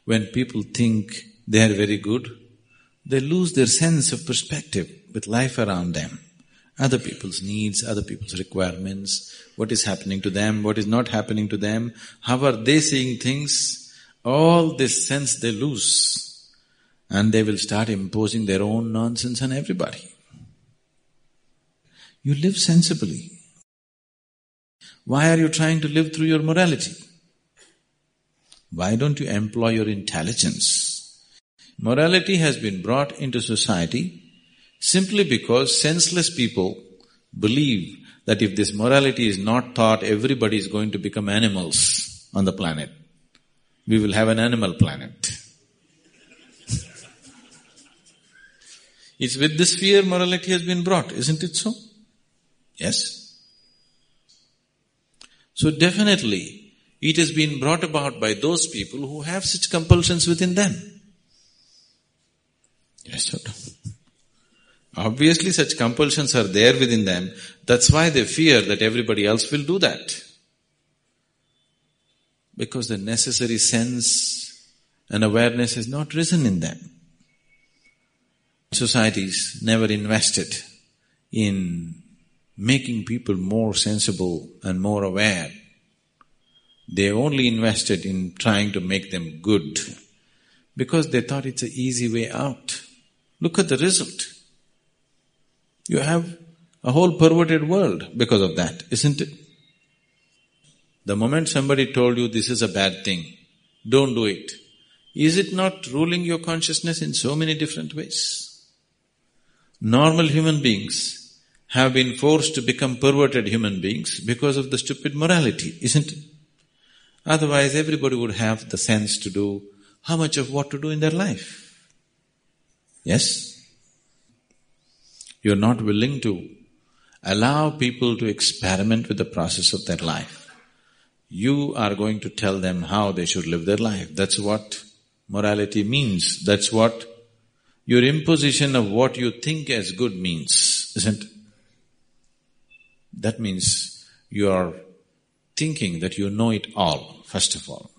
when people think they are very good, they lose their sense of perspective with life around them. Other people's needs, other people's requirements, what is happening to them, what is not happening to them, how are they seeing things, all this sense they lose. And they will start imposing their own nonsense on everybody. You live sensibly. Why are you trying to live through your morality? Why don't you employ your intelligence? Morality has been brought into society simply because senseless people believe that if this morality is not taught, everybody is going to become animals on the planet. We will have an animal planet. It's with this fear morality has been brought, isn't it so? Yes. So definitely, it has been brought about by those people who have such compulsions within them. Yes or no? Obviously such compulsions are there within them, that's why they fear that everybody else will do that. Because the necessary sense and awareness has not risen in them. Societies never invested in making people more sensible and more aware. They only invested in trying to make them good because they thought it's an easy way out. Look at the result. You have a whole perverted world because of that, isn't it? The moment somebody told you this is a bad thing, don't do it, is it not ruling your consciousness in so many different ways? Normal human beings have been forced to become perverted human beings because of the stupid morality, isn't it? Otherwise everybody would have the sense to do how much of what to do in their life. Yes? You're not willing to allow people to experiment with the process of their life. You are going to tell them how they should live their life. That's what morality means. That's what your imposition of what you think as good means, isn't it? That means you are thinking that you know it all, first of all.